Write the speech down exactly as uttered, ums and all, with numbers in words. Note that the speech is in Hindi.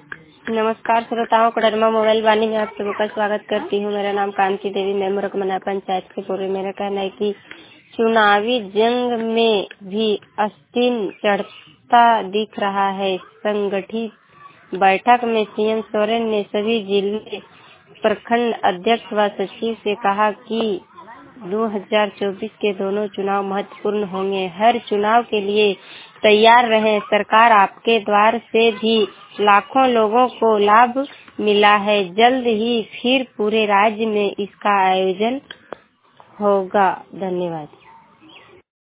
नमस्कार श्रोताओं, कोडरमा मोबाइल वाणी में आप सभी का स्वागत करती हूँ। मेरा नाम कांति देवी, मैं मुरकमना पंचायत के पूर्व। मेरा कहना है कि चुनावी जंग में भी अस्तिन चढ़ता दिख रहा है। संगठित बैठक में सीएम सोरेन ने सभी जिले प्रखंड अध्यक्ष व सचिव से कहा कि दो हज़ार चौबीस के दोनों चुनाव महत्वपूर्ण होंगे। हर चुनाव के लिए तैयार रहें। सरकार आपके द्वार से भी लाखों लोगों को लाभ मिला है। जल्द ही फिर पूरे राज्य में इसका आयोजन होगा। धन्यवाद।